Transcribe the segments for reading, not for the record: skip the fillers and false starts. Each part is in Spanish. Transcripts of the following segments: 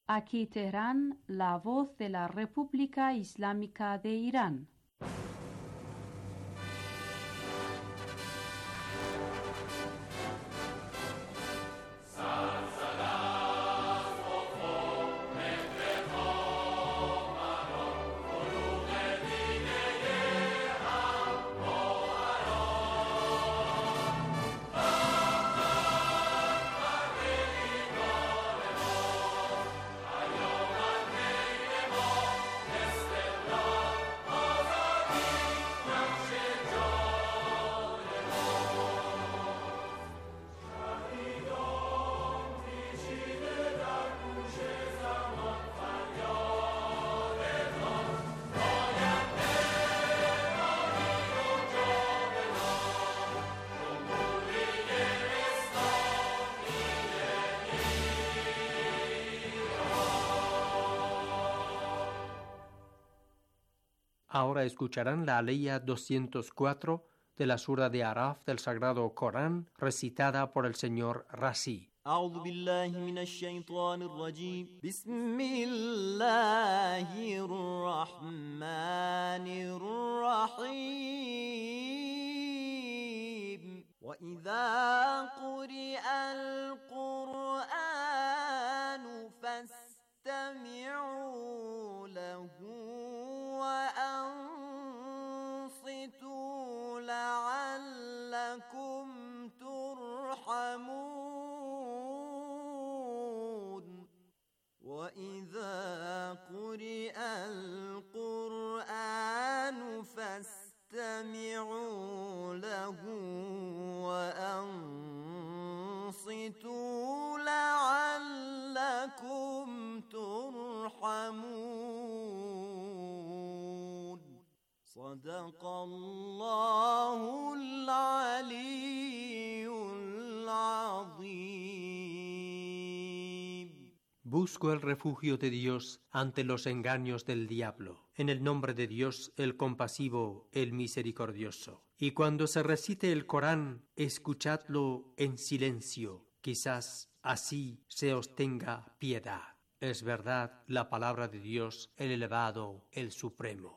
Aquí Teherán, la voz de la República Islámica de Irán. Ahora escucharán la aleya 204 de la sura de Araf del Sagrado Corán, recitada por el señor Razi. أعوذ بالله من الشيطان الرجيم بسم الله الرحمن الرحيم وإذا قرئ القرآن فاستمعوا له وأنصتوا لعلكم ترحمون وإذا قرئ القرآن فاستمعوا له وأنصتوا لعلكم ترحمون صدق الله العلي العظيم. Busco el refugio de Dios ante los engaños del diablo. En el nombre de Dios, el compasivo, el misericordioso. Y cuando se recite el Corán, escuchadlo en silencio. Quizás así se os tenga piedad. Es verdad la palabra de Dios, el elevado, el supremo.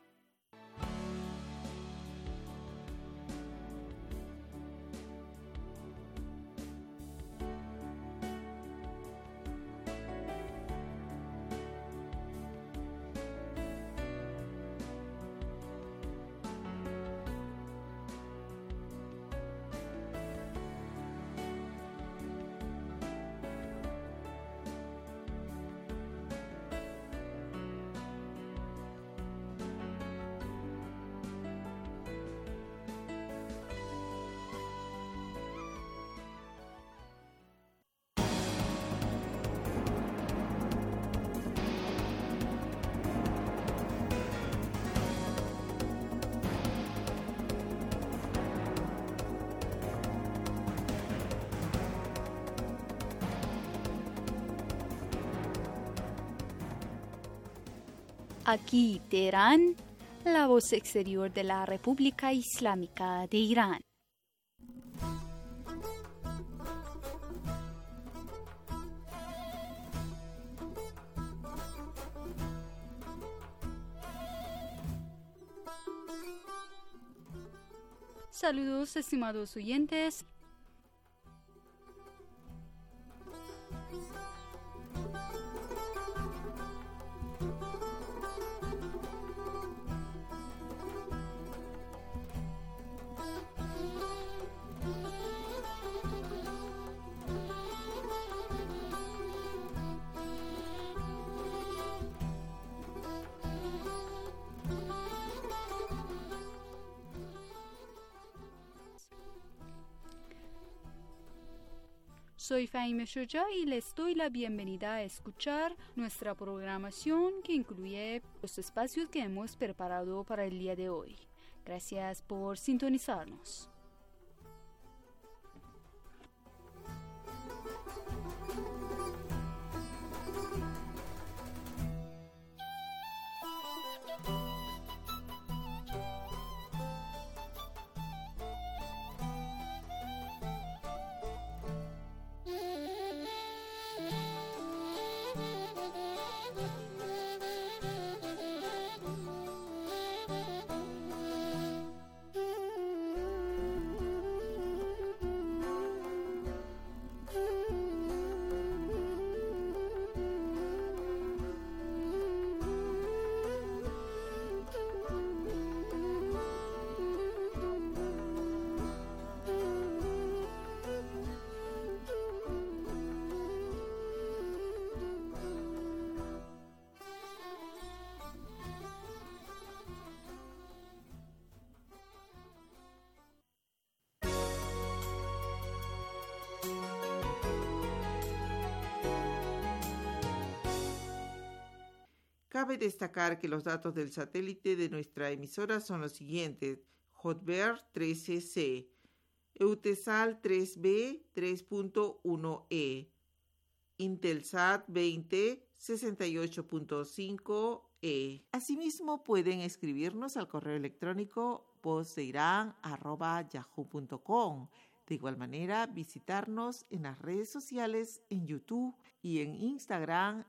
Aquí Teherán, la voz exterior de la República Islámica de Irán. Saludos, estimados oyentes. Soy Fahime Shoja y les doy la bienvenida a escuchar nuestra programación que incluye los espacios que hemos preparado para el día de hoy. Gracias por sintonizarnos. Cabe destacar que los datos del satélite de nuestra emisora son los siguientes: Hotbird 13C, Eutelsat 3B 3.1E, Intelsat 20 68.5E. Asimismo, pueden escribirnos al correo electrónico vozdeiran@yahoo.com. De igual manera, visitarnos en las redes sociales, en YouTube y en Instagram.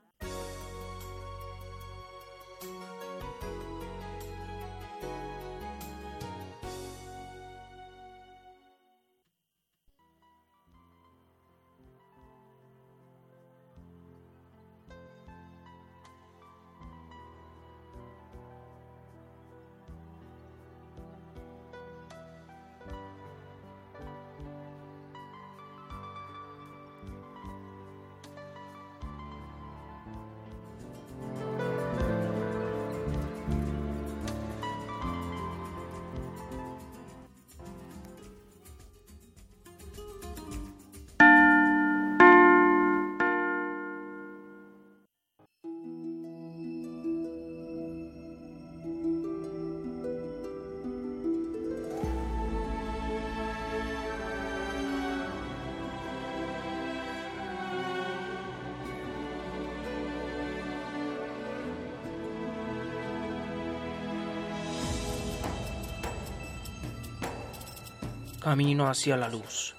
Camino hacia la luz.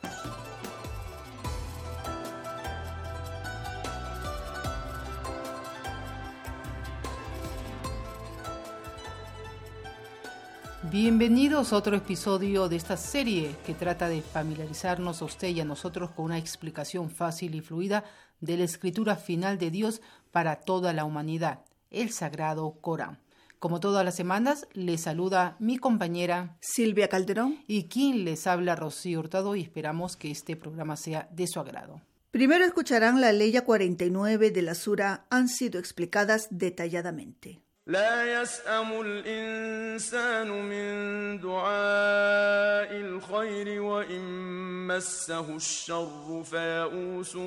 Bienvenidos a otro episodio de esta serie que trata de familiarizarnos a usted y a nosotros con una explicación fácil y fluida de la escritura final de Dios para toda la humanidad, el Sagrado Corán. Como todas las semanas, les saluda mi compañera Silvia Calderón y quien les habla, Rocío Hurtado, y esperamos que este programa sea de su agrado. Primero escucharán la ley 49 de la sura, han sido explicadas detalladamente. لا يسأم الإنسان من دعاء الخير وإن مسه الشر فيئوس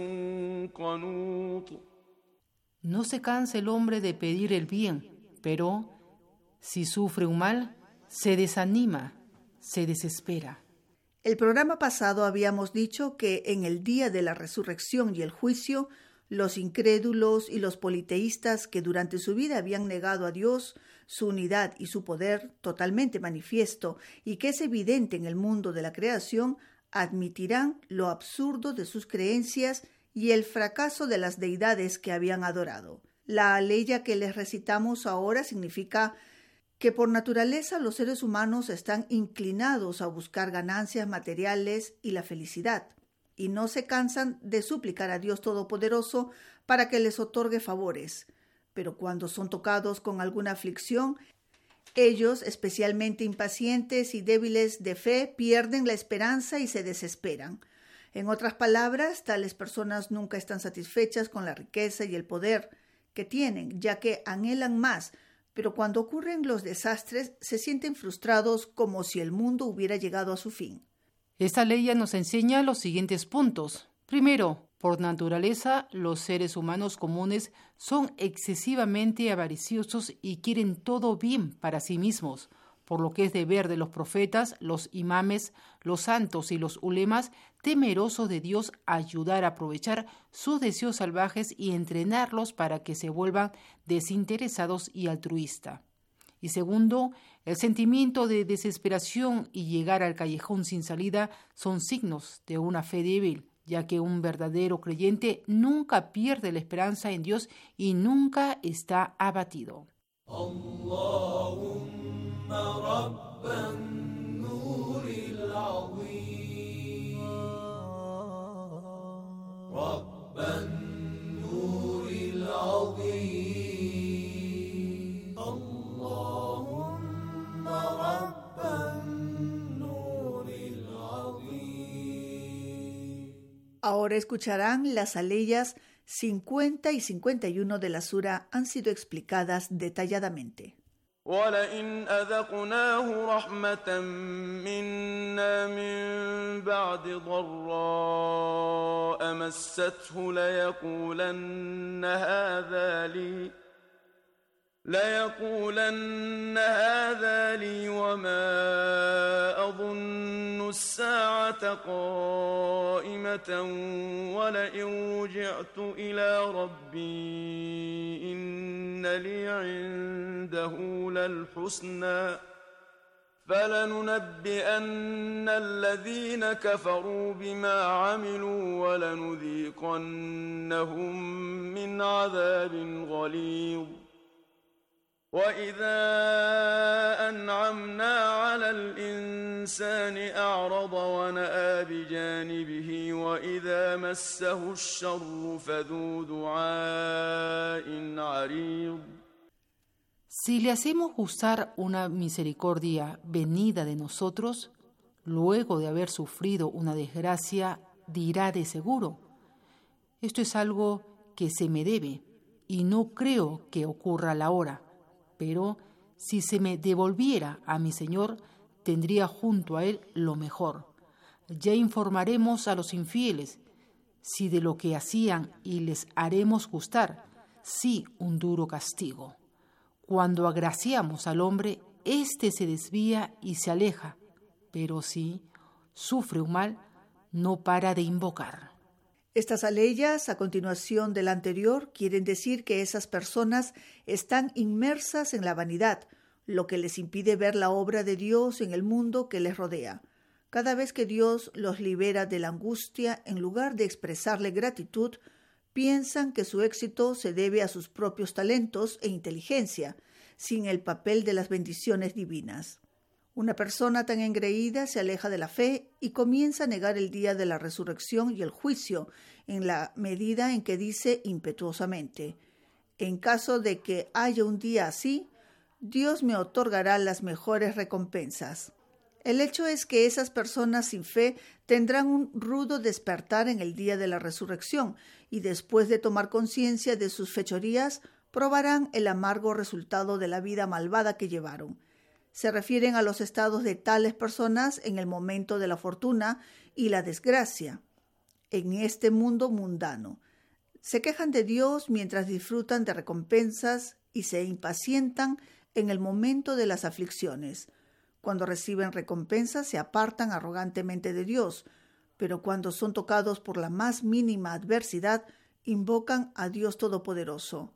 قنوط. No se cansa el hombre de pedir el bien, pero si sufre un mal, se desanima, se desespera. El programa pasado habíamos dicho que en el día de la resurrección y el juicio, los incrédulos y los politeístas que durante su vida habían negado a Dios, su unidad y su poder totalmente manifiesto y que es evidente en el mundo de la creación, admitirán lo absurdo de sus creencias y el fracaso de las deidades que habían adorado. La aleya que les recitamos ahora significa que por naturaleza los seres humanos están inclinados a buscar ganancias materiales y la felicidad, y no se cansan de suplicar a Dios Todopoderoso para que les otorgue favores. Pero cuando son tocados con alguna aflicción, ellos, especialmente impacientes y débiles de fe, pierden la esperanza y se desesperan. En otras palabras, tales personas nunca están satisfechas con la riqueza y el poder que tienen, ya que anhelan más, pero cuando ocurren los desastres se sienten frustrados como si el mundo hubiera llegado a su fin. Esta ley ya nos enseña los siguientes puntos. Primero, por naturaleza, los seres humanos comunes son excesivamente avariciosos y quieren todo bien para sí mismos, por lo que es deber de los profetas, los imames, los santos y los ulemas, temerosos de Dios, ayudar a aprovechar sus deseos salvajes y entrenarlos para que se vuelvan desinteresados y altruistas. Y segundo, el sentimiento de desesperación y llegar al callejón sin salida son signos de una fe débil, ya que un verdadero creyente nunca pierde la esperanza en Dios y nunca está abatido. Ahora escucharán las aleyas 50 y 51 de la sura, han sido explicadas detalladamente. ولئن أذقناه رحمة منا من بعد ضراء مسته ليقولن هذا لي وما أظن الساعة قائمة ولئن رجعت إلى ربي إن لي عنده للحسنى فلننبئن الذين كفروا بما عملوا ولنذيقنهم من عذاب غليظ وإذا أنعمنا على الإنسان أعرض ونأى بجانبه وإذا مسه الشر فذو دعاء عريض. Si le hacemos gustar una misericordia venida de nosotros, luego de haber sufrido una desgracia, dirá de seguro: esto es algo que se me debe y no creo que ocurra a la hora. Pero si se me devolviera a mi Señor, tendría junto a Él lo mejor. Ya informaremos a los infieles si de lo que hacían y les haremos gustar, sí, un duro castigo. Cuando agraciamos al hombre, éste se desvía y se aleja, pero si sufre un mal, no para de invocar. Estas aleyas, a continuación de la anterior, quieren decir que esas personas están inmersas en la vanidad, lo que les impide ver la obra de Dios en el mundo que les rodea. Cada vez que Dios los libera de la angustia, en lugar de expresarle gratitud, piensan que su éxito se debe a sus propios talentos e inteligencia, sin el papel de las bendiciones divinas. Una persona tan engreída se aleja de la fe y comienza a negar el día de la resurrección y el juicio, en la medida en que dice impetuosamente: en caso de que haya un día así, Dios me otorgará las mejores recompensas. El hecho es que esas personas sin fe tendrán un rudo despertar en el día de la resurrección y después de tomar conciencia de sus fechorías, probarán el amargo resultado de la vida malvada que llevaron. Se refieren a los estados de tales personas en el momento de la fortuna y la desgracia, en este mundo mundano. Se quejan de Dios mientras disfrutan de recompensas y se impacientan en el momento de las aflicciones. Cuando reciben recompensas se apartan arrogantemente de Dios, pero cuando son tocados por la más mínima adversidad, invocan a Dios Todopoderoso.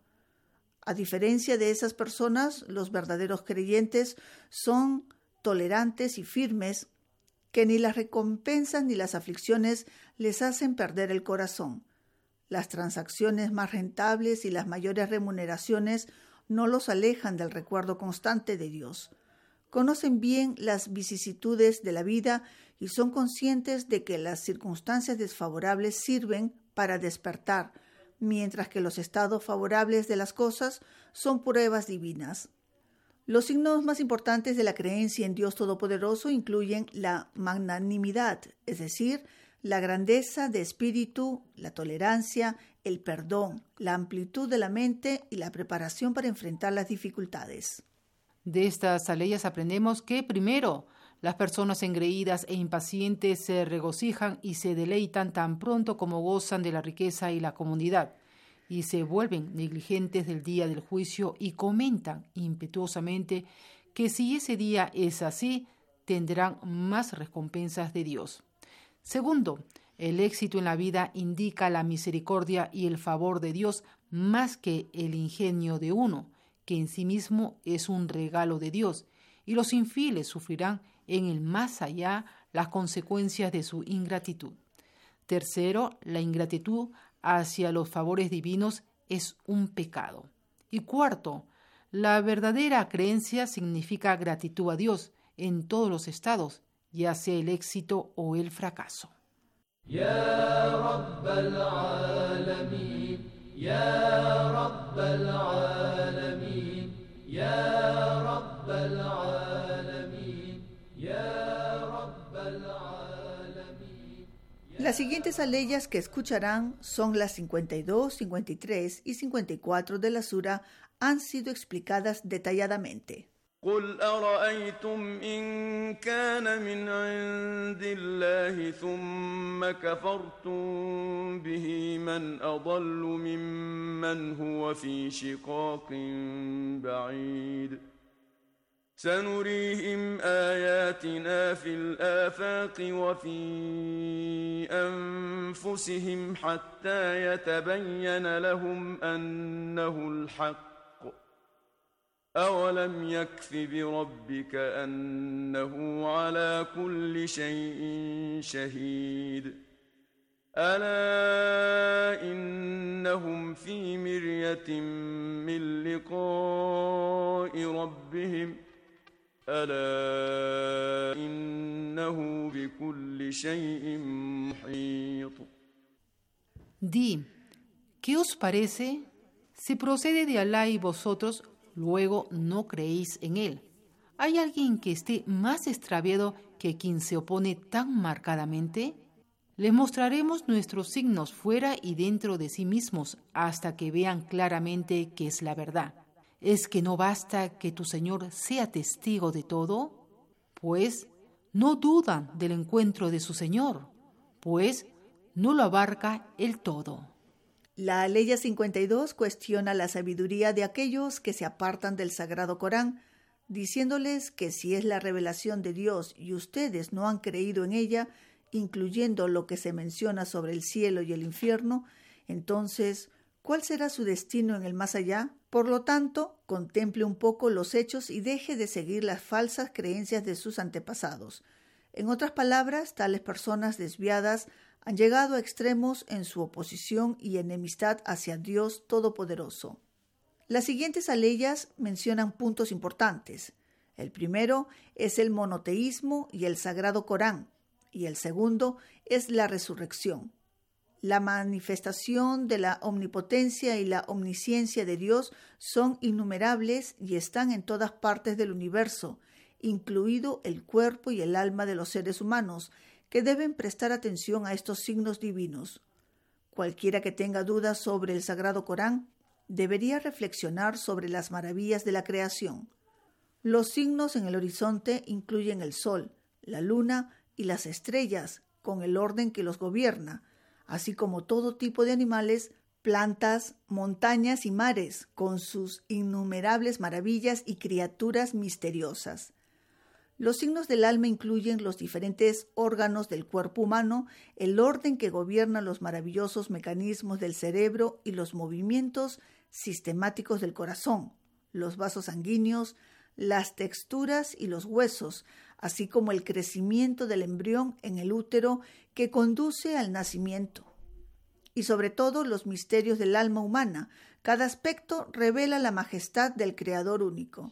A diferencia de esas personas, los verdaderos creyentes son tolerantes y firmes, que ni las recompensas ni las aflicciones les hacen perder el corazón. Las transacciones más rentables y las mayores remuneraciones no los alejan del recuerdo constante de Dios. Conocen bien las vicisitudes de la vida y son conscientes de que las circunstancias desfavorables sirven para despertar, mientras que los estados favorables de las cosas son pruebas divinas. Los signos más importantes de la creencia en Dios Todopoderoso incluyen la magnanimidad, es decir, la grandeza de espíritu, la tolerancia, el perdón, la amplitud de la mente y la preparación para enfrentar las dificultades. De estas aleyas aprendemos que, primero, las personas engreídas e impacientes se regocijan y se deleitan tan pronto como gozan de la riqueza y la comodidad, y se vuelven negligentes del día del juicio y comentan impetuosamente que si ese día es así, tendrán más recompensas de Dios. Segundo, el éxito en la vida indica la misericordia y el favor de Dios más que el ingenio de uno, que en sí mismo es un regalo de Dios, y los infieles sufrirán en el más allá las consecuencias de su ingratitud. Tercero, la ingratitud hacia los favores divinos es un pecado. Y cuarto, la verdadera creencia significa gratitud a Dios en todos los estados, ya sea el éxito o el fracaso. Ya Rabbal Alamin, Ya Rabbal Alamin, Ya Rabbal Alamin, Ya Rabbal Alamin. Las siguientes aleyas que escucharán son las 52, 53 y 54 de la sura, han sido explicadas detalladamente. قل أرأيتم إن كان من عند الله ثم كفرتم به من أضل ممن هو في شقاق بعيد سنريهم آياتنا في الآفاق وفي أنفسهم حتى يتبين لهم أنه الحق أولم يكف بربك أنه على كل شيء شهيد ألا إنهم في مرية من لقاء ربهم ألا إنه بكل شيء محيط. Di, ¿qué os parece? Si procede de Alá y vosotros luego no creéis en él. ¿Hay alguien que esté más extraviado que quien se opone tan marcadamente? Les mostraremos nuestros signos fuera y dentro de sí mismos hasta que vean claramente que es la verdad. ¿Es que no basta que tu Señor sea testigo de todo? Pues no dudan del encuentro de su Señor, pues no lo abarca el todo. La Aleya 52 cuestiona la sabiduría de aquellos que se apartan del Sagrado Corán, diciéndoles que si es la revelación de Dios y ustedes no han creído en ella, incluyendo lo que se menciona sobre el cielo y el infierno, entonces, ¿cuál será su destino en el más allá? Por lo tanto, contemple un poco los hechos y deje de seguir las falsas creencias de sus antepasados. En otras palabras, tales personas desviadas han llegado a extremos en su oposición y enemistad hacia Dios Todopoderoso. Las siguientes aleyas mencionan puntos importantes. El primero es el monoteísmo y el Sagrado Corán, y el segundo es la resurrección. La manifestación de la omnipotencia y la omnisciencia de Dios son innumerables y están en todas partes del universo, incluido el cuerpo y el alma de los seres humanos, que deben prestar atención a estos signos divinos. Cualquiera que tenga dudas sobre el Sagrado Corán debería reflexionar sobre las maravillas de la creación. Los signos en el horizonte incluyen el sol, la luna y las estrellas, con el orden que los gobierna, así como todo tipo de animales, plantas, montañas y mares, con sus innumerables maravillas y criaturas misteriosas. Los signos del alma incluyen los diferentes órganos del cuerpo humano, el orden que gobierna los maravillosos mecanismos del cerebro y los movimientos sistemáticos del corazón, los vasos sanguíneos, las texturas y los huesos, así como el crecimiento del embrión en el útero que conduce al nacimiento. Y sobre todo los misterios del alma humana. Cada aspecto revela la majestad del Creador único.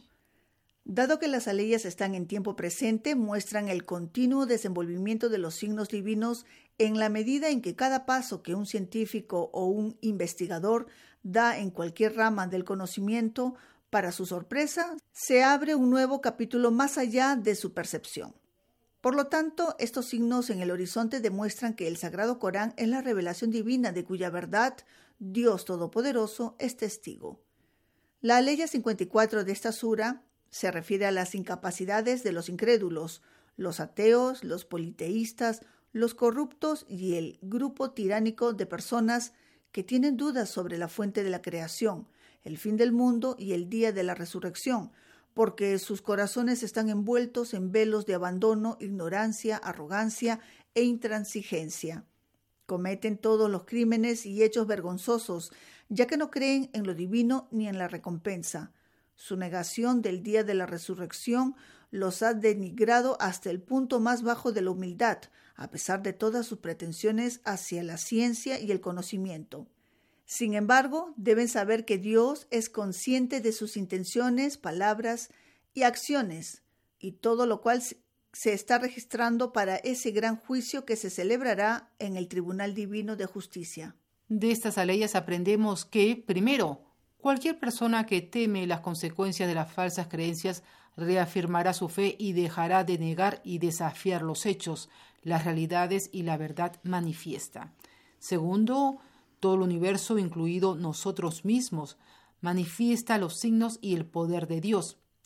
Dado que las aleyas están en tiempo presente, muestran el continuo desenvolvimiento de los signos divinos en la medida en que cada paso que un científico o un investigador da en cualquier rama del conocimiento, para su sorpresa, se abre un nuevo capítulo más allá de su percepción. Por lo tanto, estos signos en el horizonte demuestran que el Sagrado Corán es la revelación divina de cuya verdad Dios Todopoderoso es testigo. La Aleya 54 de esta sura se refiere a las incapacidades de los incrédulos, los ateos, los politeístas, los corruptos y el grupo tiránico de personas que tienen dudas sobre la fuente de la creación, el fin del mundo y el día de la resurrección, porque sus corazones están envueltos en velos de abandono, ignorancia, arrogancia e intransigencia. Cometen todos los crímenes y hechos vergonzosos, ya que no creen en lo divino ni en la recompensa. Su negación del día de la resurrección los ha denigrado hasta el punto más bajo de la humildad, a pesar de todas sus pretensiones hacia la ciencia y el conocimiento. Sin embargo, deben saber que Dios es consciente de sus intenciones, palabras y acciones, y todo lo cual se está registrando para ese gran juicio que se celebrará en el Tribunal Divino de Justicia. De estas aleyas aprendemos que, primero, cualquier persona que teme las consecuencias de las falsas creencias reafirmará su fe y dejará de negar y desafiar los hechos, las realidades y la verdad manifiesta. Segundo, todo el universo, incluido nosotros mismos, manifiesta los signos y el poder de Dios.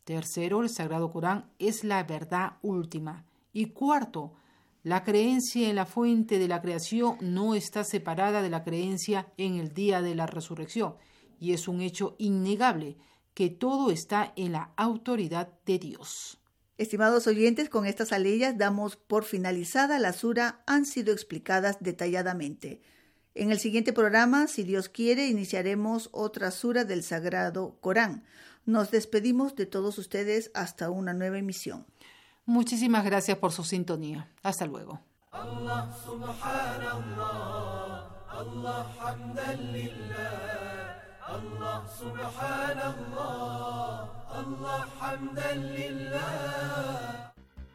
Tercero, el Sagrado Corán es la verdad última. Y cuarto, la creencia en la fuente de la creación no está separada de la creencia en el día de la resurrección. Y es un hecho innegable que todo está en la autoridad de Dios. Estimados oyentes, con estas aleyas damos por finalizada la sura, han sido explicadas detalladamente. En el siguiente programa, si Dios quiere, iniciaremos otra sura del Sagrado Corán. Nos despedimos de todos ustedes hasta una nueva emisión. Muchísimas gracias por su sintonía. Hasta luego. Allah subhanallah, Allah hamdan lillah, Allah subhanallah, Allah hamdan lillah.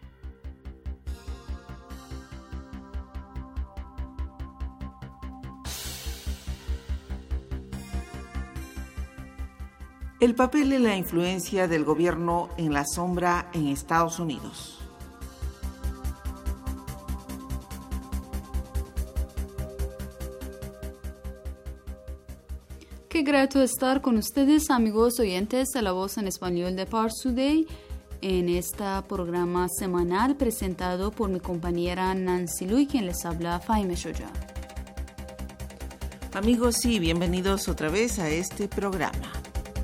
El papel y la influencia del gobierno en la sombra en Estados Unidos. Qué grato estar con ustedes, amigos oyentes de La Voz en Español de Pars Today, en este programa semanal presentado por mi compañera Nancy Lui, quien les habla Faime Shoya. Amigos, sí, bienvenidos otra vez a este programa.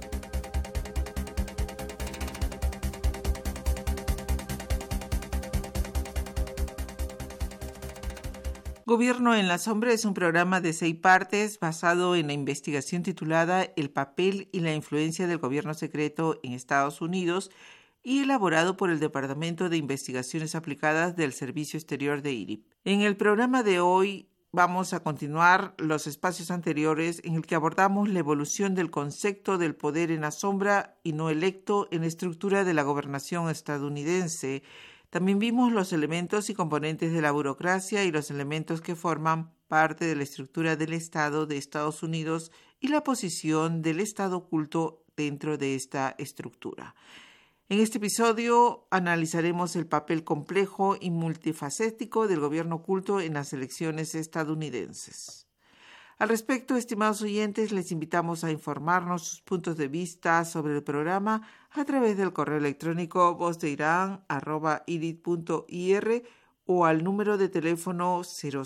Gobierno en la Sombra es un programa de 6 partes basado en la investigación titulada El papel y la influencia del gobierno secreto en Estados Unidos y elaborado por el Departamento de Investigaciones Aplicadas del Servicio Exterior de IRIP. En el programa de hoy vamos a continuar los espacios anteriores en el que abordamos la evolución del concepto del poder en la sombra y no electo en la estructura de la gobernación estadounidense. También vimos los elementos y componentes de la burocracia y los elementos que forman parte de la estructura del Estado de Estados Unidos y la posición del Estado oculto dentro de esta estructura. En este episodio analizaremos el papel complejo y multifacético del gobierno oculto en las elecciones estadounidenses. Al respecto, estimados oyentes, les invitamos a informarnos sus puntos de vista sobre el programa a través del correo electrónico vozdeiran@irit.ir o al número de teléfono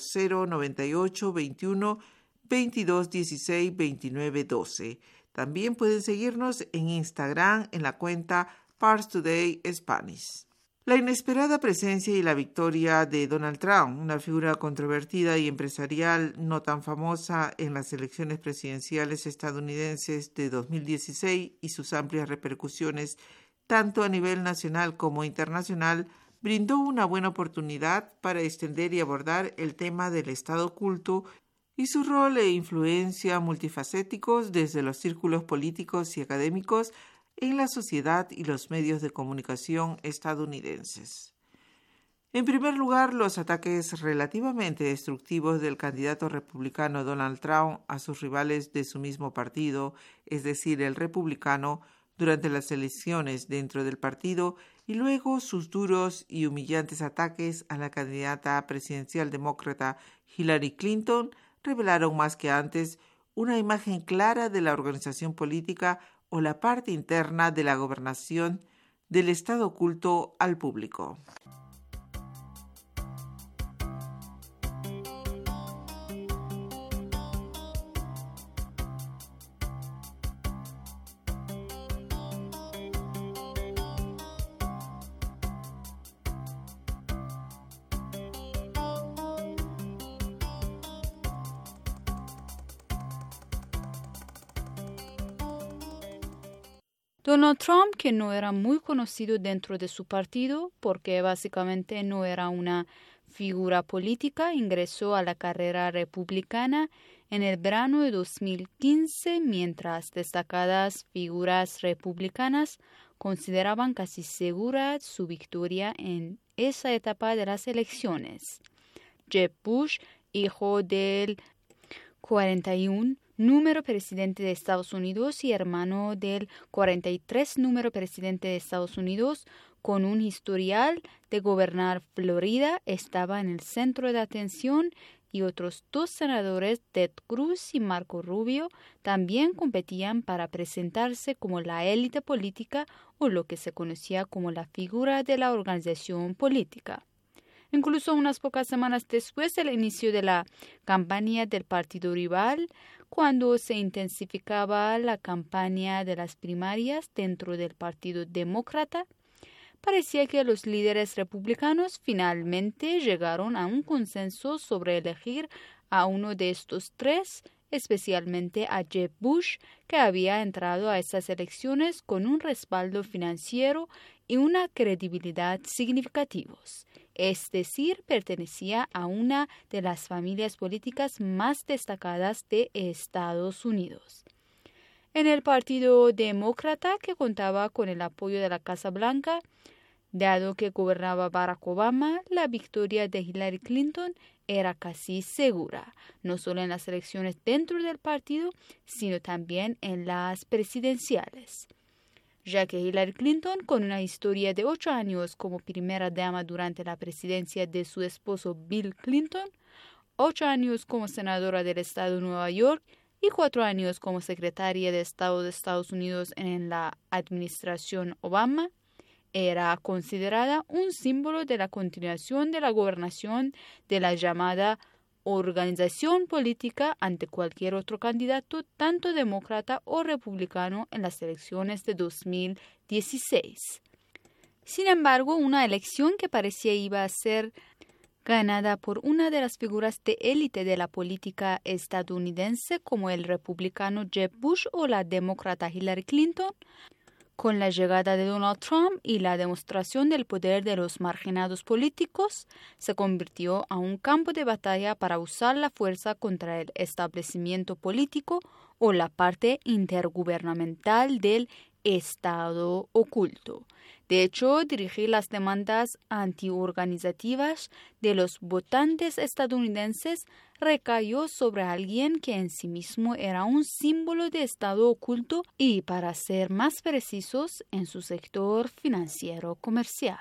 0098 21 22 16 29 12. También pueden seguirnos en Instagram en la cuenta Pars Today Spanish. La inesperada presencia y la victoria de Donald Trump, una figura controvertida y empresarial no tan famosa en las elecciones presidenciales estadounidenses de 2016 y sus amplias repercusiones tanto a nivel nacional como internacional, brindó una buena oportunidad para extender y abordar el tema del Estado oculto y su rol e influencia multifacéticos desde los círculos políticos y académicos en la sociedad y los medios de comunicación estadounidenses. En primer lugar, los ataques relativamente destructivos del candidato republicano Donald Trump a sus rivales de su mismo partido, es decir, el republicano, durante las elecciones dentro del partido, y luego sus duros y humillantes ataques a la candidata presidencial demócrata Hillary Clinton, revelaron más que antes una imagen clara de la organización política o la parte interna de la gobernación del Estado oculto al público. Donald Trump, que no era muy conocido dentro de su partido porque básicamente no era una figura política, ingresó a la carrera republicana en el verano de 2015, mientras destacadas figuras republicanas consideraban casi segura su victoria en esa etapa de las elecciones. Jeb Bush, hijo del 41 número presidente de Estados Unidos y hermano del 43 número presidente de Estados Unidos, con un historial de gobernar Florida, estaba en el centro de atención y otros 2 senadores, Ted Cruz y Marco Rubio, también competían para presentarse como la élite política o lo que se conocía como la figura de la organización política. Incluso unas pocas semanas después del inicio de la campaña del partido rival, cuando se intensificaba la campaña de las primarias dentro del Partido Demócrata, parecía que los líderes republicanos finalmente llegaron a un consenso sobre elegir a uno de estos 3, especialmente a Jeb Bush, que había entrado a estas elecciones con un respaldo financiero y una credibilidad significativos. Es decir, pertenecía a una de las familias políticas más destacadas de Estados Unidos. En el Partido Demócrata, que contaba con el apoyo de la Casa Blanca, dado que gobernaba Barack Obama, la victoria de Hillary Clinton era casi segura, no solo en las elecciones dentro del partido, sino también en las presidenciales. Ya que Hillary Clinton, con una historia de 8 años como primera dama durante la presidencia de su esposo Bill Clinton, 8 años como senadora del estado de Nueva York y 4 años como secretaria de Estado de Estados Unidos en la administración Obama, era considerada un símbolo de la continuación de la gobernación de la llamada organización política ante cualquier otro candidato, tanto demócrata o republicano, en las elecciones de 2016. Sin embargo, una elección que parecía iba a ser ganada por una de las figuras de élite de la política estadounidense como el republicano Jeb Bush o la demócrata Hillary Clinton, con la llegada de Donald Trump y la demostración del poder de los marginados políticos, se convirtió a un campo de batalla para usar la fuerza contra el establecimiento político o la parte intergubernamental del Estado oculto. De hecho, dirigir las demandas antiorganizativas de los votantes estadounidenses recayó sobre alguien que en sí mismo era un símbolo de Estado oculto y, para ser más precisos, en su sector financiero comercial.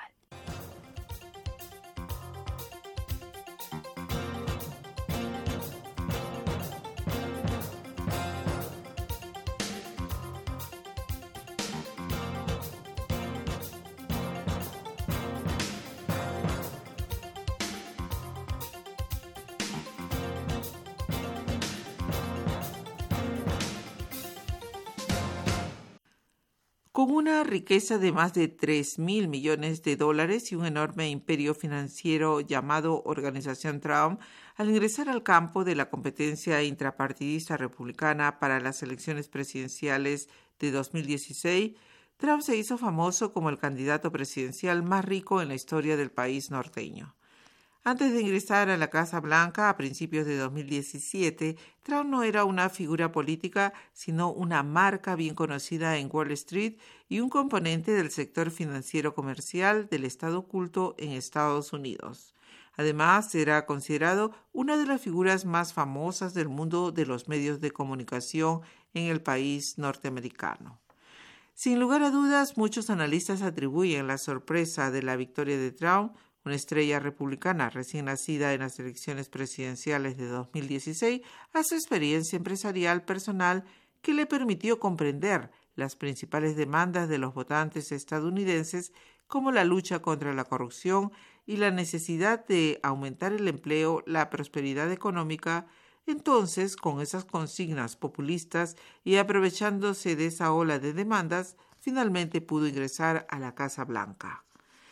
Con una riqueza de más de $3,000 millones y un enorme imperio financiero llamado Organización Trump, al ingresar al campo de la competencia intrapartidista republicana para las elecciones presidenciales de 2016, Trump se hizo famoso como el candidato presidencial más rico en la historia del país norteño. Antes de ingresar a la Casa Blanca a principios de 2017, Trump no era una figura política, sino una marca bien conocida en Wall Street y un componente del sector financiero comercial del Estado oculto en Estados Unidos. Además, era considerado una de las figuras más famosas del mundo de los medios de comunicación en el país norteamericano. Sin lugar a dudas, muchos analistas atribuyen la sorpresa de la victoria de Trump, una estrella republicana recién nacida en las elecciones presidenciales de 2016, a su experiencia empresarial personal que le permitió comprender las principales demandas de los votantes estadounidenses, como la lucha contra la corrupción y la necesidad de aumentar el empleo, la prosperidad económica. Entonces, con esas consignas populistas y aprovechándose de esa ola de demandas, finalmente pudo ingresar a la Casa Blanca.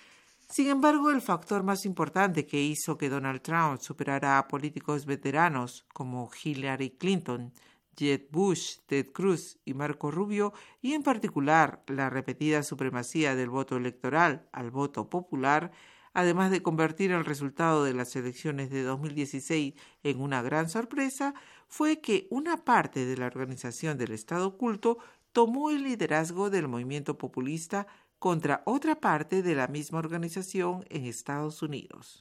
Sin embargo, el factor más importante que hizo que Donald Trump superara a políticos veteranos como Hillary Clinton, Jeb Bush, Ted Cruz y Marco Rubio, y en particular la repetida supremacía del voto electoral al voto popular, además de convertir el resultado de las elecciones de 2016 en una gran sorpresa, fue que una parte de la organización del Estado oculto tomó el liderazgo del movimiento populista contra otra parte de la misma organización en Estados Unidos.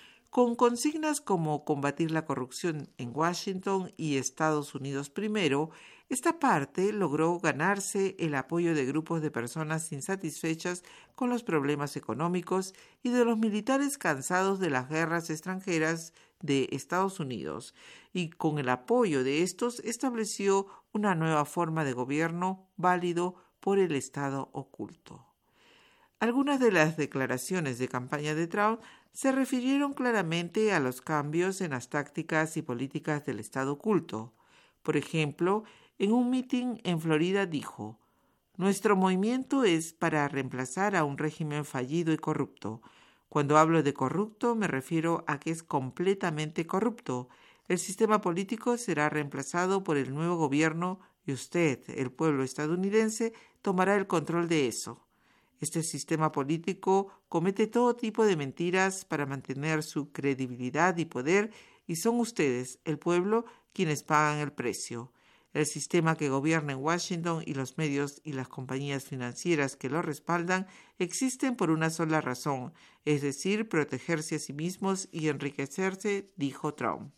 Con consignas como combatir la corrupción en Washington y Estados Unidos primero, Esta parte logró ganarse el apoyo de grupos de personas insatisfechas con los problemas económicos y de los militares cansados de las guerras extranjeras de Estados Unidos, y con el apoyo de estos estableció una nueva forma de gobierno válido por el Estado oculto. Algunas de las declaraciones de campaña de Trump se refirieron claramente a los cambios en las tácticas y políticas del Estado oculto. Por ejemplo, en un mitin en Florida dijo: «Nuestro movimiento es para reemplazar a un régimen fallido y corrupto. Cuando hablo de corrupto me refiero a que es completamente corrupto. El sistema político será reemplazado por el nuevo gobierno y usted, el pueblo estadounidense, tomará el control de eso. Este sistema político comete todo tipo de mentiras para mantener su credibilidad y poder, y son ustedes, el pueblo, quienes pagan el precio. El sistema que gobierna en Washington y los medios y las compañías financieras que lo respaldan existen por una sola razón, es decir, protegerse a sí mismos y enriquecerse», dijo Trump.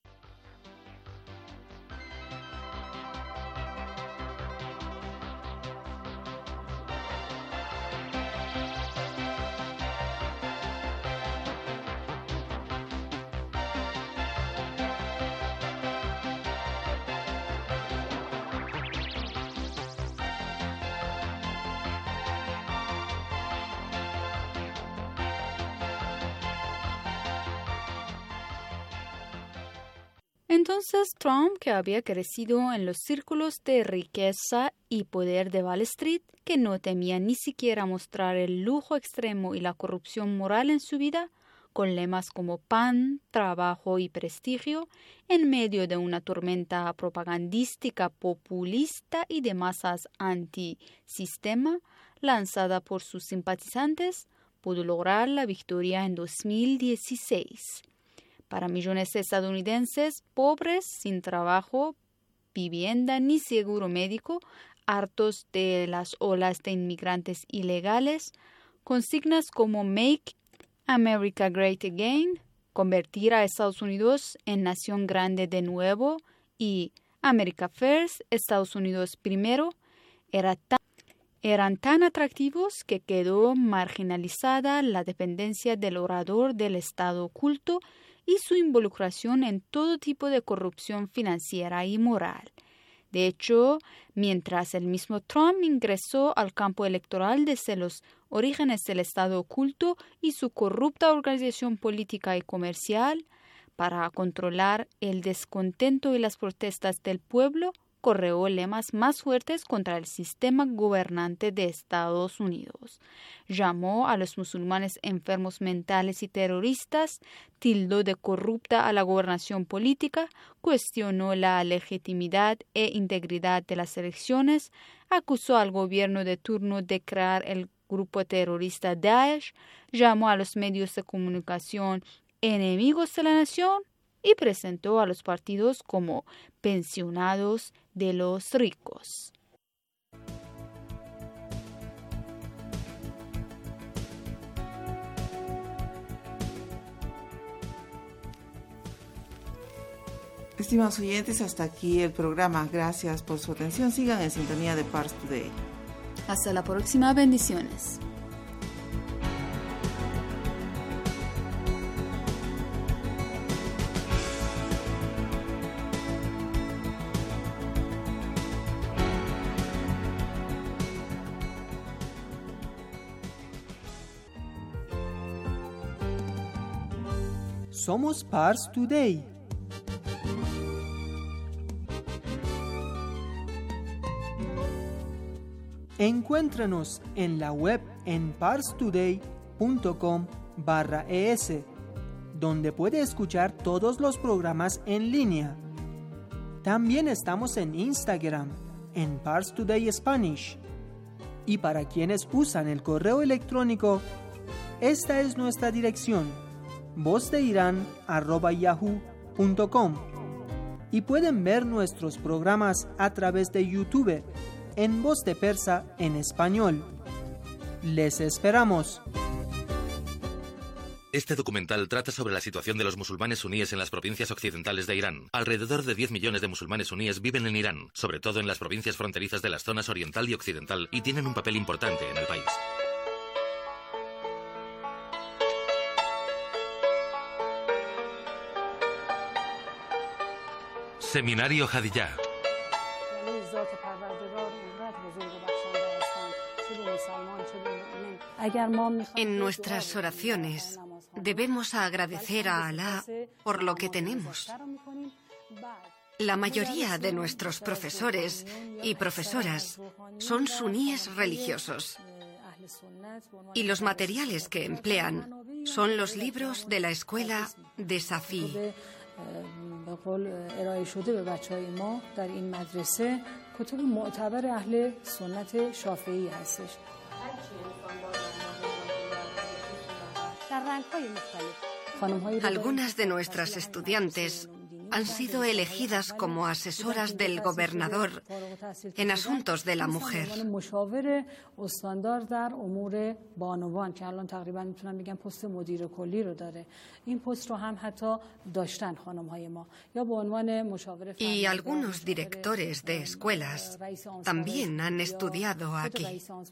Entonces Trump, que había crecido en los círculos de riqueza y poder de Wall Street, que no temía ni siquiera mostrar el lujo extremo y la corrupción moral en su vida, con lemas como pan, trabajo y prestigio, en medio de una tormenta propagandística populista y de masas antisistema lanzada por sus simpatizantes, pudo lograr la victoria en 2016. Para millones de estadounidenses pobres, sin trabajo, vivienda ni seguro médico, hartos de las olas de inmigrantes ilegales, consignas como Make America Great Again, convertir a Estados Unidos en nación grande de nuevo, y America First, Estados Unidos primero, eran tan atractivos que quedó marginalizada la dependencia del orador del Estado oculto y su involucración en todo tipo de corrupción financiera y moral. De hecho, mientras el mismo Trump ingresó al campo electoral desde los orígenes del Estado oculto y su corrupta organización política y comercial, para controlar el descontento y las protestas del pueblo, correó lemas más fuertes contra el sistema gobernante de Estados Unidos. Llamó a los musulmanes enfermos mentales y terroristas, tildó de corrupta a la gobernación política, cuestionó la legitimidad e integridad de las elecciones, acusó al gobierno de turno de crear el grupo terrorista Daesh, llamó a los medios de comunicación enemigos de la nación y presentó a los partidos como pensionados de los ricos. Estimados oyentes, hasta aquí el programa. Gracias por su atención. Sigan en sintonía de Pars Today. Hasta la próxima. Bendiciones. Somos Pars Today. Encuéntranos en la web en parstoday.com/es, donde puede escuchar todos los programas en línea. También estamos en Instagram, en Pars Today Spanish. Y para quienes usan el correo electrónico, esta es nuestra dirección: vozdeiran@yahoo.com, y pueden ver nuestros programas a través de YouTube en Voz de Persa en español. Les esperamos. Este documental trata sobre la situación de los musulmanes suníes en las provincias occidentales de Irán. Alrededor de 10 millones de musulmanes suníes viven en Irán, sobre todo en las provincias fronterizas de las zonas oriental y occidental, y tienen un papel importante en el país. Seminario Hadiyah. En nuestras oraciones debemos agradecer a Alá por lo que tenemos. La mayoría de nuestros profesores y profesoras son suníes religiosos y los materiales que emplean son los libros de la escuela de Safí. Algunas de nuestras estudiantes han sido elegidas como asesoras del gobernador en asuntos de la mujer. Y algunos directores de escuelas también han estudiado aquí.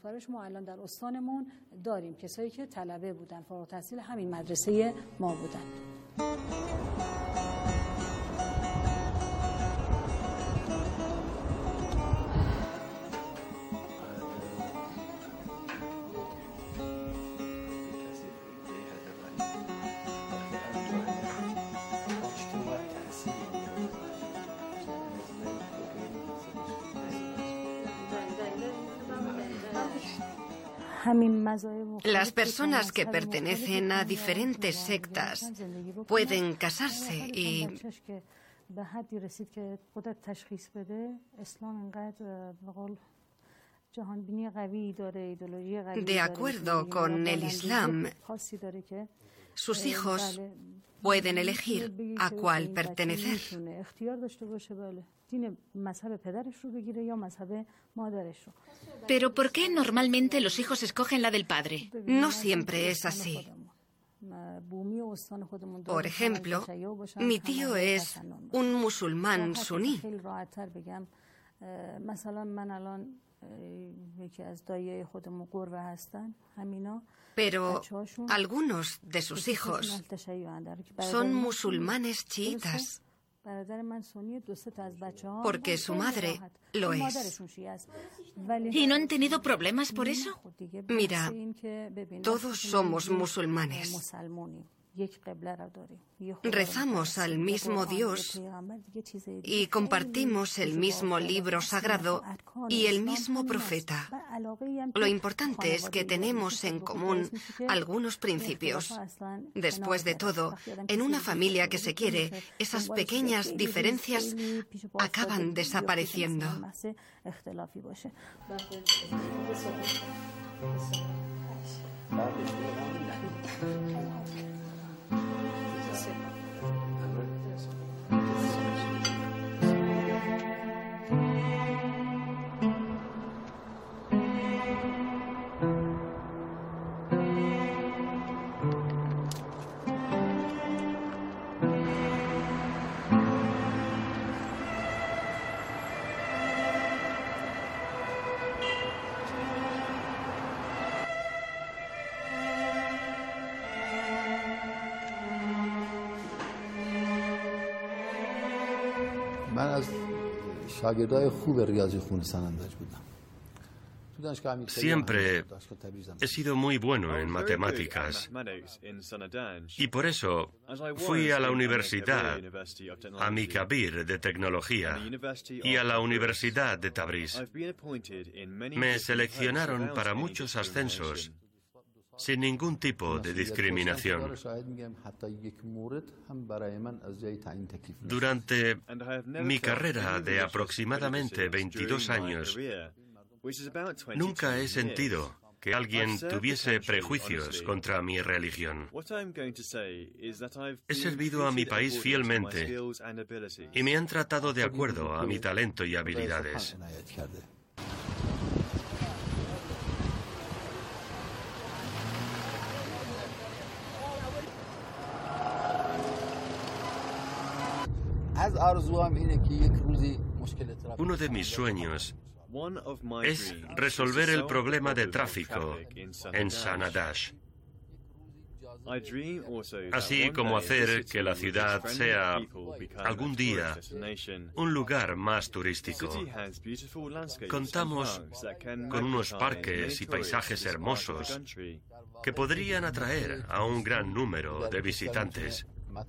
Las personas que pertenecen a diferentes sectas pueden casarse y de acuerdo con el Islam, sus hijos pueden elegir a cuál pertenecer. Pero ¿por qué normalmente los hijos escogen la del padre? No siempre es así. Por ejemplo, mi tío es un musulmán suní. Pero algunos de sus hijos son musulmanes chiitas, porque su madre lo es. ¿Y no han tenido problemas por eso? Mira, todos somos musulmanes. Rezamos al mismo Dios y compartimos el mismo libro sagrado y el mismo profeta. Lo importante es que tenemos en común algunos principios. Después de todo, en una familia que se quiere, esas pequeñas diferencias acaban desapareciendo. Siempre he sido muy bueno en matemáticas y por eso fui a la Universidad Amikabir de Tecnología y a la Universidad de Tabriz. Me seleccionaron para muchos ascensos sin ningún tipo de discriminación. Durante mi carrera de aproximadamente 22 años, nunca he sentido que alguien tuviese prejuicios contra mi religión. He servido a mi país fielmente y me han tratado de acuerdo a mi talento y habilidades. Uno de mis sueños es resolver el problema de tráfico en Sanadash, así como hacer que la ciudad sea algún día un lugar más turístico. Contamos con unos parques y paisajes hermosos que podrían atraer a un gran número de visitantes.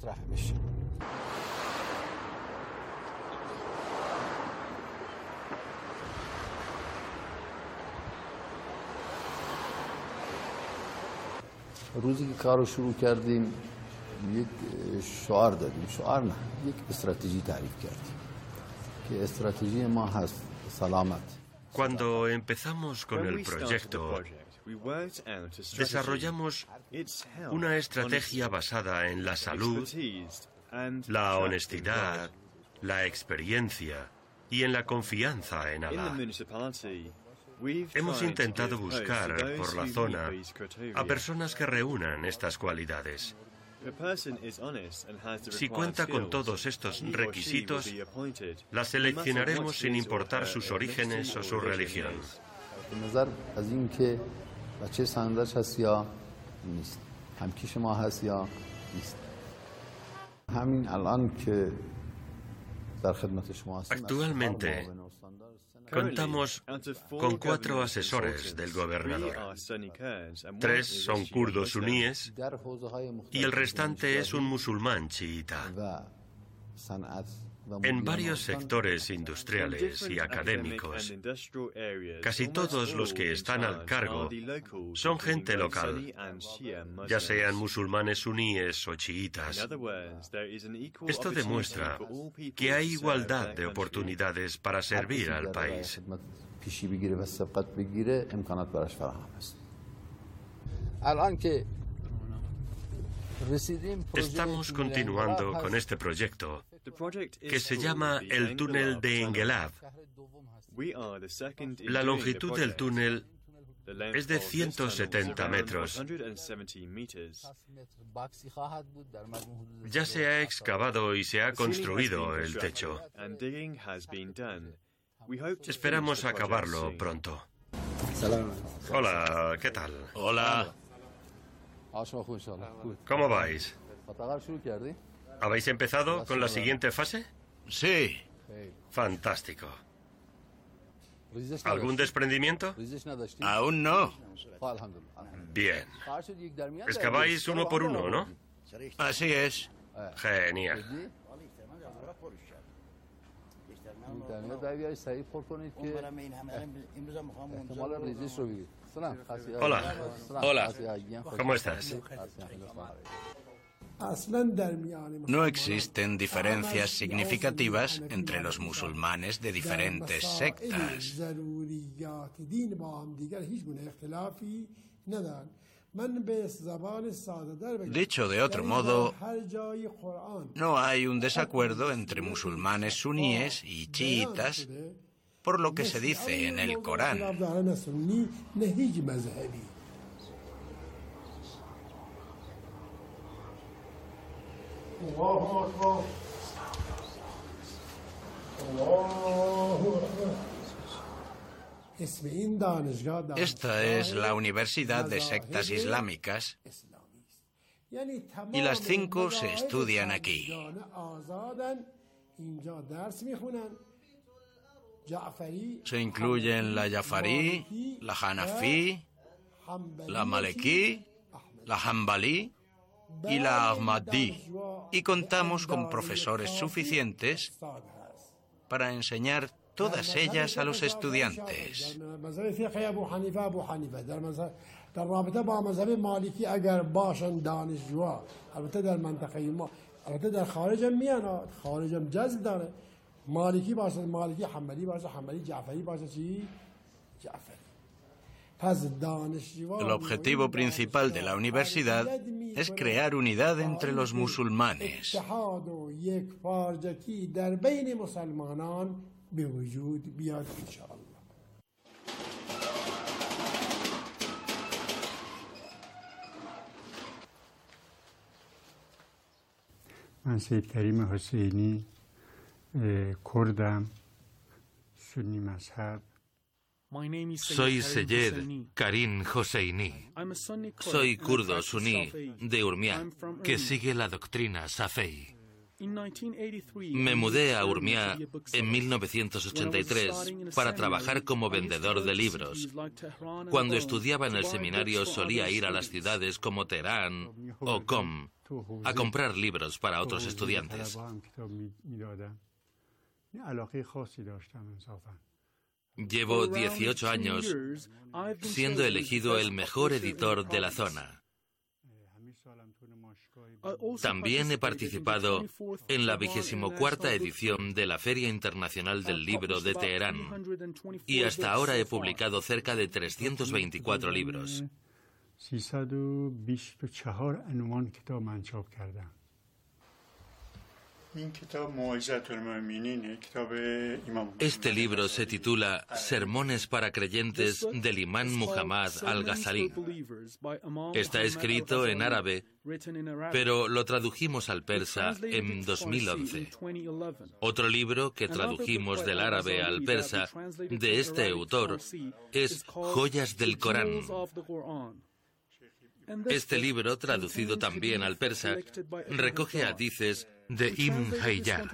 روزی که کارو شروع کردیم یک شعار دادیم، شعار نه، یک استراتژی تعریف کردیم که استراتژی ما هست سلامت. Cuando empezamos con el proyecto, desarrollamos una estrategia basada en la salud, la honestidad, la experiencia y en la confianza en Alá. Hemos intentado buscar por la zona a personas que reúnan estas cualidades. Si cuenta con todos estos requisitos, la seleccionaremos sin importar sus orígenes o su religión. Actualmente, contamos con 4 asesores del gobernador. 3 son kurdos suníes y el restante es un musulmán chiita. En varios sectores industriales y académicos, casi todos los que están al cargo son gente local, ya sean musulmanes suníes o chiitas. Esto demuestra que hay igualdad de oportunidades para servir al país. Estamos continuando con este proyecto que se llama el túnel de Engelab. La longitud del túnel es de 170 metros. Ya se ha excavado y se ha construido el techo. Esperamos acabarlo pronto. Hola, ¿qué tal? Hola. ¿Cómo vais? ¿Habéis empezado con la siguiente fase? Sí. Fantástico. ¿Algún desprendimiento? Aún no. Bien. Excaváis uno por uno, ¿no? Así es. Genial. Hola. Hola. ¿Cómo estás? No existen diferencias significativas entre los musulmanes de diferentes sectas. Dicho de otro modo, no hay un desacuerdo entre musulmanes suníes y chiitas por lo que se dice en el Corán. Esta es la Universidad de Sectas Islámicas y las 5 se estudian aquí. Se incluyen la Jafarí, la Hanafí, la Malekí, la Hanbalí y la Ahmadí, y contamos con profesores suficientes para enseñar todas ellas a los estudiantes. El objetivo principal de la universidad es crear unidad entre los musulmanes. من سید کریم حسینی Soy Seyed Karim Hosseini. Soy kurdo suní de Urmia, que sigue la doctrina Safei. Me mudé a Urmia en 1983 para trabajar como vendedor de libros. Cuando estudiaba en el seminario solía ir a las ciudades como Teherán o Qom a comprar libros para otros estudiantes. Llevo 18 años siendo elegido el mejor editor de la zona. También he participado en la 24ª edición de la Feria Internacional del Libro de Teherán y hasta ahora he publicado cerca de 324 libros. Este libro se titula Sermones para creyentes del imán Muhammad al-Ghazali. Está escrito en árabe, pero lo tradujimos al persa en 2011. Otro libro que tradujimos del árabe al persa de este autor es Joyas del Corán. Este libro, traducido también al persa, recoge hadices de Ibn Hayjar.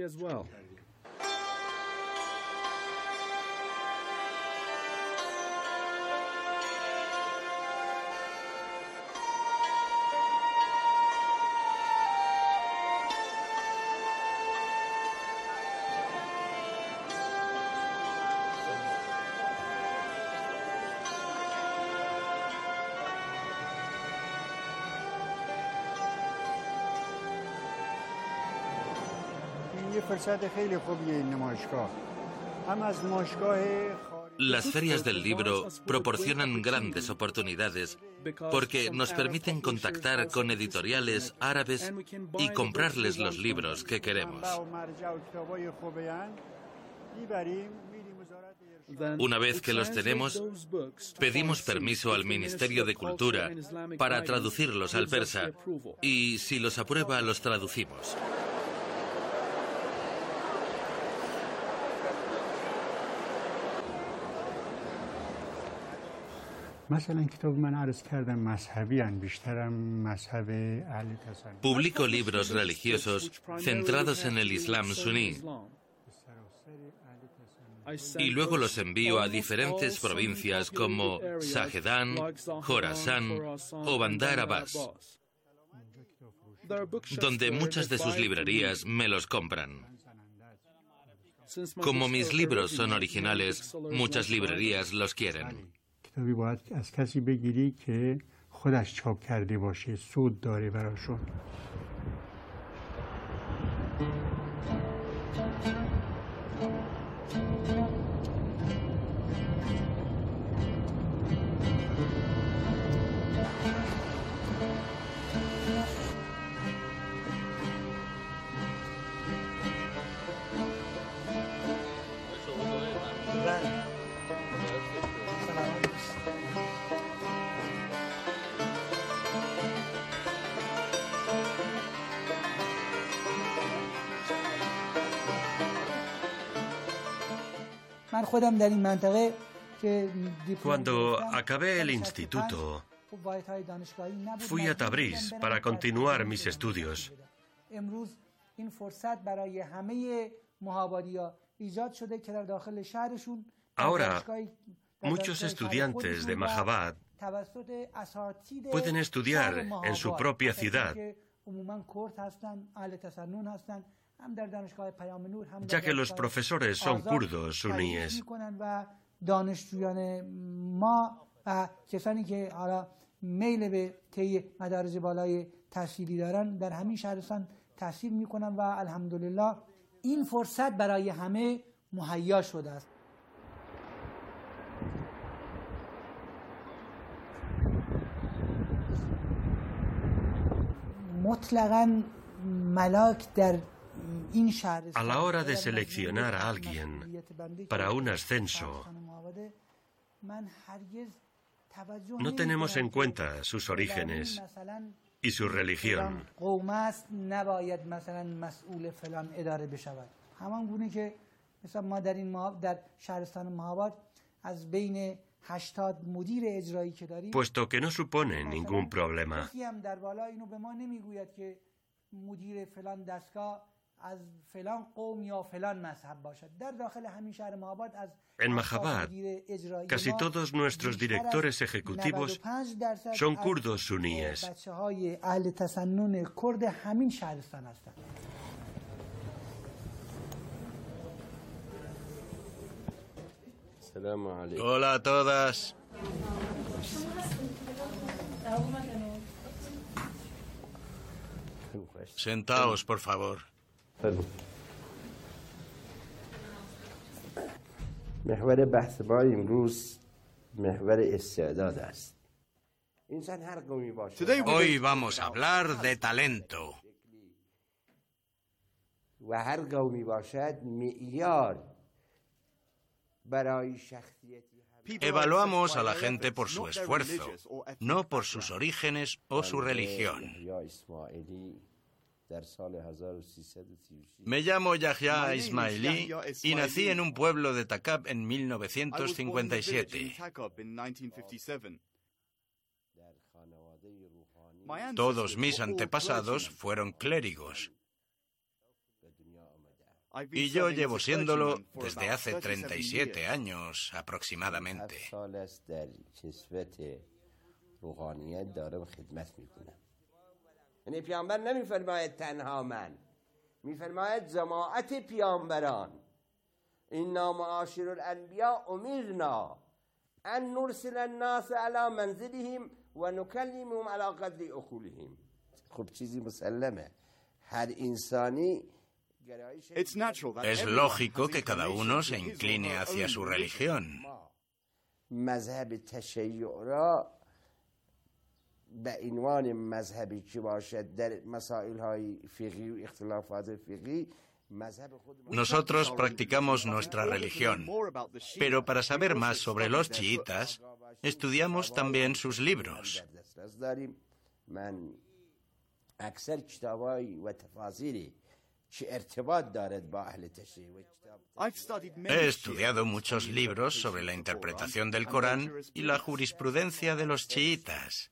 Las ferias del libro proporcionan grandes oportunidades porque nos permiten contactar con editoriales árabes y comprarles los libros que queremos. Una vez que los tenemos, pedimos permiso al Ministerio de Cultura para traducirlos al persa y, si los aprueba, los traducimos. Publico libros religiosos centrados en el Islam suní y luego los envío a diferentes provincias como Sahedán, Jorasán o Bandar Abbas, donde muchas de sus librerías me los compran. Como mis libros son originales, muchas librerías los quieren. کتابی باید از کسی بگیری که خودش چاپ کرده باشه، سود داره براشون. Cuando acabé el instituto, fui a Tabriz para continuar mis estudios. Ahora, muchos estudiantes de Mahabad pueden estudiar en su propia ciudad, ya que los profesores son kurdos suníes. A la hora de seleccionar a alguien para un ascenso, no tenemos en cuenta sus orígenes, y su religión. Puesto que no supone ningún problema. En Mahabad, casi todos nuestros directores ejecutivos son kurdos suníes. Hola a todas. Sentaos, por favor. محور بحث ما امروز محور استعداد است. انسان هر قومی باشه. Hoy vamos a hablar de talento. و هر قومی باشد معیار برای شخصیتی. Evaluamos a la gente por su esfuerzo, no por sus orígenes o su religión. Me llamo Yahya Ismaili y nací en un pueblo de Takab en 1957. Todos mis antepasados fueron clérigos. Y yo llevo siéndolo desde hace 37 años aproximadamente. یعنی پیامبر نمیفرماید تنها من، میفرماید جماعت پیامبران. اینا معاشر الانبیاء امرنا ان نرسل الناس على منزلهم و نکلمهم على قدر عقولهم. خب چیزی مسلمه. هر انسانی Es lógico que cada uno se incline hacia su religión. مذهب تشیع را به عنوان مذهبی که باشد در مسائل‌های فقهی و اختلافات فقهی. Nosotros practicamos nuestra religión, pero para saber más sobre los chiitas, estudiamos también sus libros. He estudiado muchos libros sobre la interpretación del Corán y la jurisprudencia de los chiitas.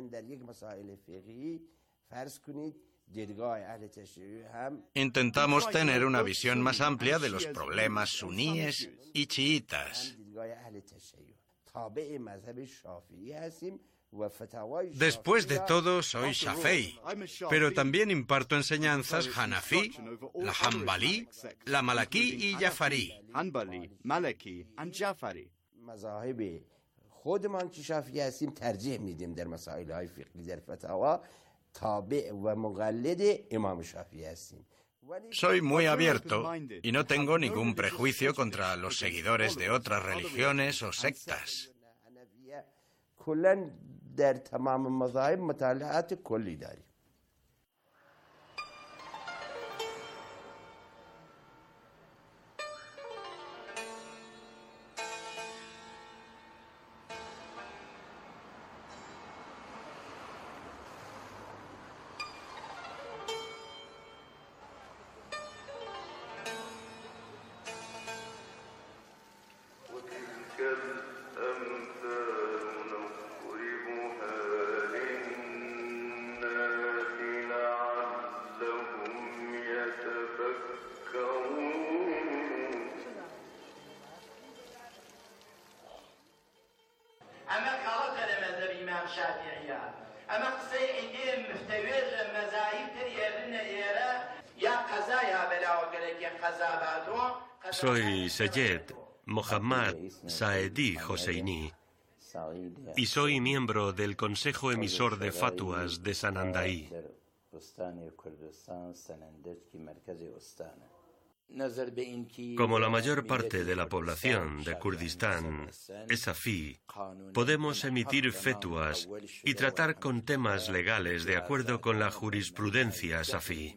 Intentamos tener una visión más amplia de los problemas suníes y chiitas. Después de todo, soy Shafei, pero también imparto enseñanzas Hanafí, la Hanbalí, la Malakí y Jafarí. خودمان که شافعی هستیم ترجیح میدیم در مسائل های فقهی در فتاوا تابع و مقلد امام شافعی هستیم. Soy muy abierto y no tengo ningún prejuicio contra los seguidores de otras religiones o sectas. کلاً در تمام مذاهب مطالعات کلی داریم. Soy Seyed Mohammad Saedi Hosseini y soy miembro del Consejo Emisor de Fatuas de Sanandai. Como la mayor parte de la población de Kurdistán es afí, podemos emitir fetuas y tratar con temas legales de acuerdo con la jurisprudencia safí.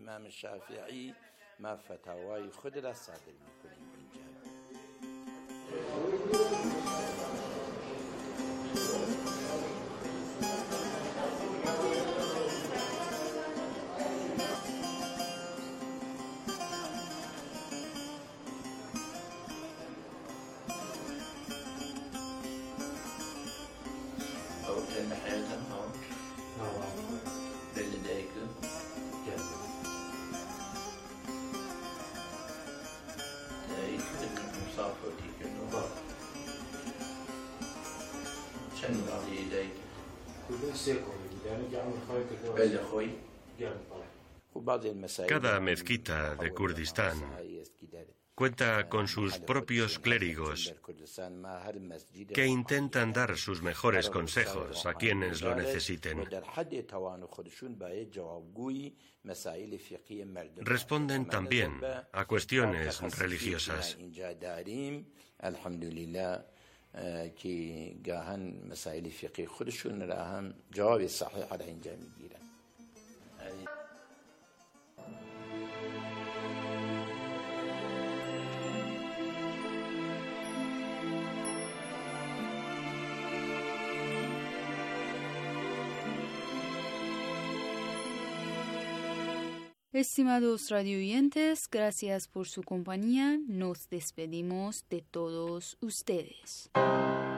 Cada mezquita de Kurdistán cuenta con sus propios clérigos que intentan dar sus mejores consejos a quienes lo necesiten. Responden también a cuestiones religiosas. Estimados radioyentes, gracias por su compañía. Nos despedimos de todos ustedes.